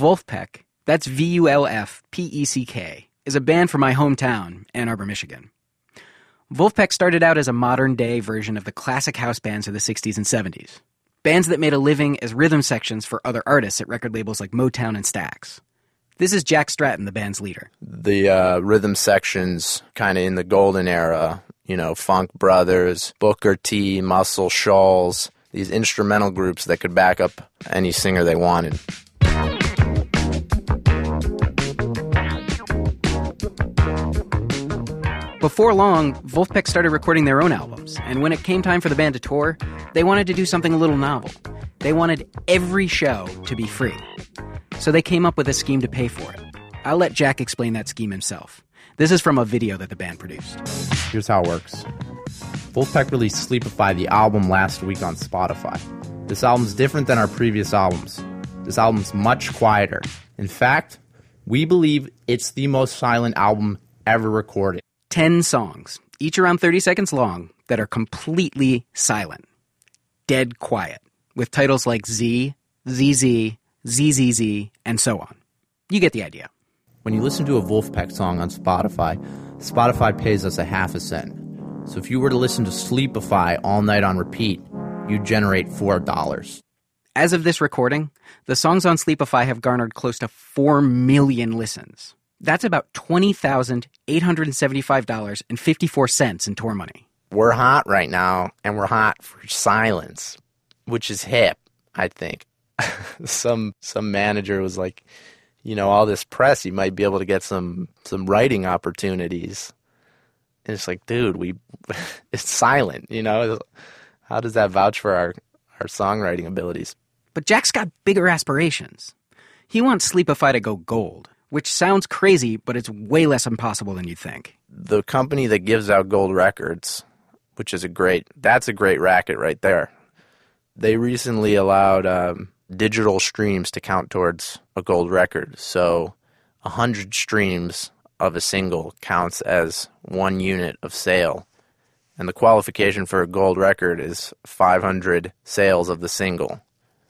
Vulfpeck, that's Vulfpeck, is a band from my hometown, Ann Arbor, Michigan. Vulfpeck started out as a modern-day version of the classic house bands of the 60s and 70s. Bands that made a living as rhythm sections for other artists at record labels like Motown and Stax. This is Jack Stratton, the band's leader. The rhythm sections kind of in the golden era, Funk Brothers, Booker T, Muscle Shoals, these instrumental groups that could back up any singer they wanted. Before long, Vulfpeck started recording their own albums, and when it came time for the band to tour, they wanted to do something a little novel. They wanted every show to be free. So they came up with a scheme to pay for it. I'll let Jack explain that scheme himself. This is from a video that the band produced. Here's how it works. Vulfpeck released Sleepify, the album, last week on Spotify. This album's different than our previous albums. This album's much quieter. In fact, we believe it's the most silent album ever recorded. 10 songs, each around 30 seconds long, that are completely silent. Dead quiet, with titles like Z, ZZ, ZZZ, and so on. You get the idea. When you listen to a Vulfpeck song on Spotify, Spotify pays us 0.5 cent. So if you were to listen to Sleepify all night on repeat, you'd generate $4. As of this recording, the songs on Sleepify have garnered close to 4 million listens. That's about $20,875.54 in tour money. We're hot right now, and we're hot for silence, which is hip, I think. Some manager was like, all this press, you might be able to get some writing opportunities. And it's like, dude, it's silent, How does that vouch for our songwriting abilities? But Jack's got bigger aspirations. He wants Sleepify to go gold, which sounds crazy, but it's way less impossible than you'd think. The company that gives out gold records, that's a great racket right there. They recently allowed digital streams to count towards a gold record. So 100 streams of a single counts as 1 unit of sale. And the qualification for a gold record is 500 sales of the single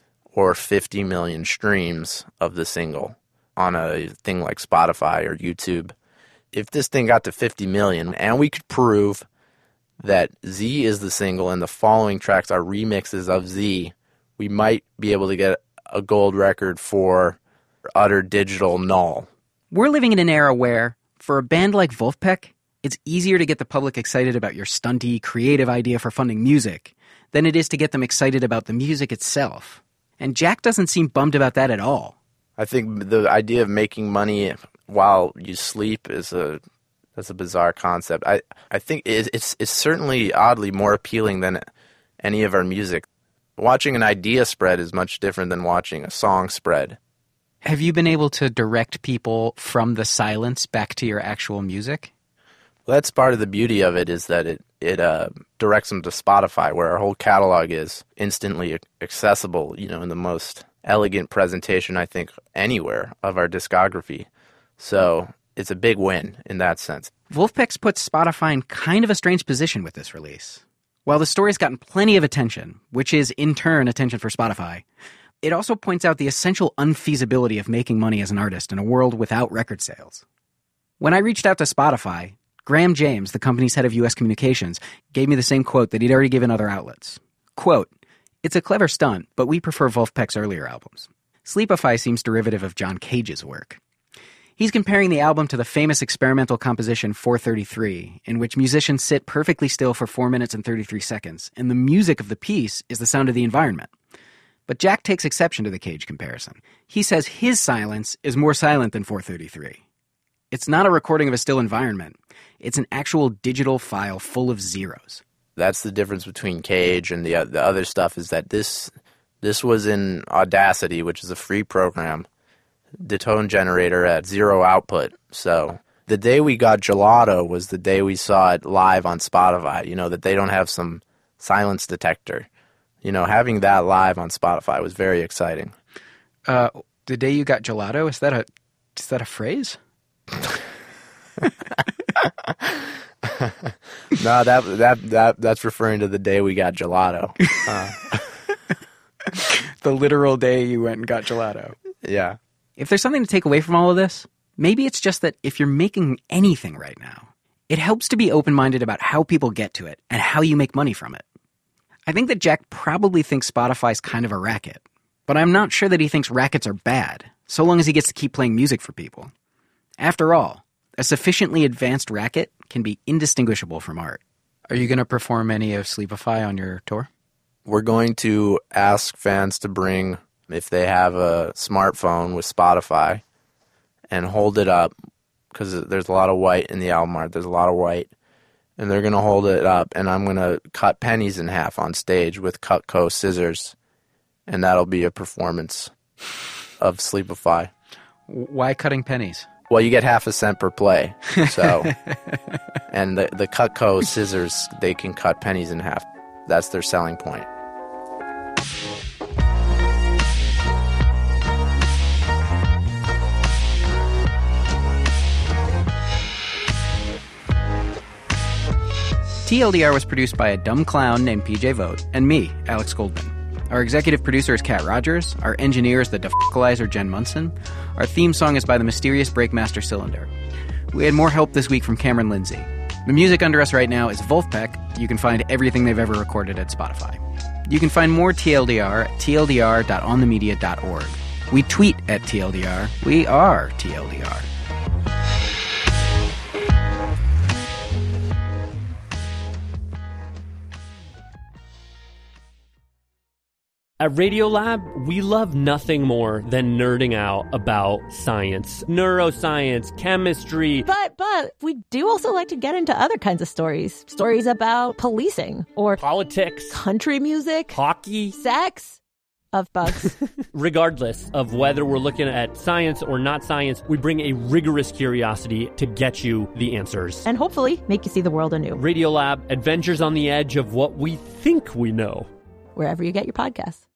or 50 million streams of the single on a thing like Spotify or YouTube. If this thing got to 50 million and we could prove that Z is the single and the following tracks are remixes of Z, we might be able to get a gold record for utter digital null. We're living in an era where, for a band like Vulfpeck, it's easier to get the public excited about your stunty, creative idea for funding music than it is to get them excited about the music itself. And Jack doesn't seem bummed about that at all. I think the idea of making money while you sleep that's a bizarre concept. I think it's certainly oddly more appealing than any of our music. Watching an idea spread is much different than watching a song spread. Have you been able to direct people from the silence back to your actual music? Well, that's part of the beauty of it, is that it directs them to Spotify, where our whole catalog is instantly accessible, in the most elegant presentation, I think, anywhere of our discography. So it's a big win in that sense. Vulfpeck's put Spotify in kind of a strange position with this release. While the story's gotten plenty of attention, which is in turn attention for Spotify, it also points out the essential unfeasibility of making money as an artist in a world without record sales. When I reached out to Spotify, Graham James, the company's head of U.S. communications, gave me the same quote that he'd already given other outlets. Quote, "It's a clever stunt, but we prefer Vulfpeck's earlier albums. Sleepify seems derivative of John Cage's work." He's comparing the album to the famous experimental composition 433, in which musicians sit perfectly still for 4 minutes and 33 seconds, and the music of the piece is the sound of the environment. But Jack takes exception to the Cage comparison. He says his silence is more silent than 433. It's not a recording of a still environment. It's an actual digital file full of zeros. That's the difference between Cage and the other stuff, is that this was in Audacity, which is a free program, the tone generator at zero output. So the day we got Gelato was the day we saw it live on Spotify, that they don't have some silence detector. Having that live on Spotify was very exciting. The day you got Gelato, is that a phrase? No, that's referring to the day we got Gelato. The literal day you went and got Gelato. Yeah. If there's something to take away from all of this, maybe it's just that if you're making anything right now, it helps to be open-minded about how people get to it and how you make money from it. I think that Jack probably thinks Spotify's kind of a racket, but I'm not sure that he thinks rackets are bad, so long as he gets to keep playing music for people. After all, a sufficiently advanced racket can be indistinguishable from art. Are you going to perform any of Sleepify on your tour? We're going to ask fans to bring, if they have a smartphone with Spotify, and hold it up, because there's a lot of white in the album art. There's a lot of white. And they're going to hold it up, and I'm going to cut pennies in half on stage with Cutco scissors, and that'll be a performance of Sleepify. Why cutting pennies? Well, you get half a cent per play, so and the Cutco scissors, they can cut pennies in half. That's their selling point. TLDR was produced by a dumb clown named PJ Vogt and me, Alex Goldman. Our executive producer is Kat Rogers. Our engineer is the defocalizer Jen Munson. Our theme song is by the mysterious Breakmaster Cylinder. We had more help this week from Cameron Lindsay. The music under us right now is Wolfpack. You can find everything they've ever recorded at Spotify. You can find more TLDR at tldr.onthemedia.org. We tweet at TLDR. We are TLDR. At Radiolab, we love nothing more than nerding out about science, neuroscience, chemistry. But we do also like to get into other kinds of stories. Stories about policing or Politics, country music, hockey, sex, of bugs. Regardless of whether we're looking at science or not science, we bring a rigorous curiosity to get you the answers. And hopefully make you see the world anew. Radiolab, adventures on the edge of what we think we know. Wherever you get your podcasts.